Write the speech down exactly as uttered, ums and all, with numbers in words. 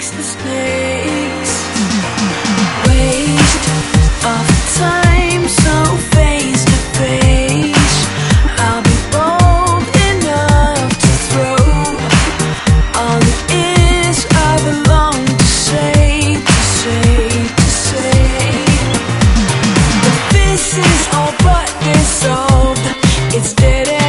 waste the space. Waste of time, so face to face. I'll be bold enough to throw all it is I belong to say, to say, to say. But this is all but dissolved. It's dead end.